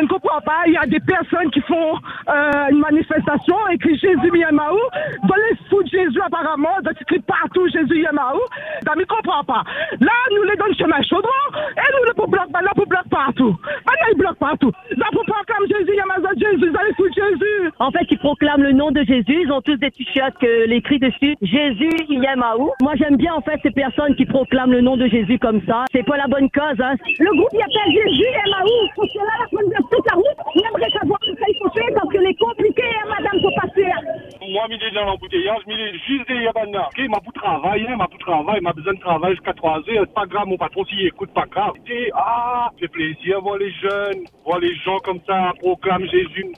ne comprends pas. Il y a des personnes qui font une manifestation, écrit Jésus Yamaou. Dans les fous de Jésus, apparemment, donc écrit partout Jésus Yamaou. Je ne comprends pas. Là, nous les donnons chemin chaudron et nous les bloquons là pour bloquer partout. Maintenant, ils bloquent partout. Là, pour proclamer Jésus Yamaou, Jésus, dans les fous de Jésus. En fait, ils proclament le nom de Jésus. Ils ont tous des t-shirts que l'écrit dessus Jésus Yamaou. Moi, j'aime bien en fait ces personnes qui proclament le nom de Jésus comme ça. C'est pas la bonne cause, hein. Le groupe il appelle Jésus Yamaou. Pour cela, la fin de toute la route, on aimerait savoir ce qu'il faut faire parce que les compliqués, hein, madame, faut passer. Moi, je suis dans l'embouteillage, je suis juste derrière Bana. Ok, ma pour travail, ma besoin de travail jusqu'à 3 heures. C'est pas grave, mon patron, s'il écoute, pas grave. C'est plaisir voir les jeunes, voir les gens comme ça, proclament Jésus.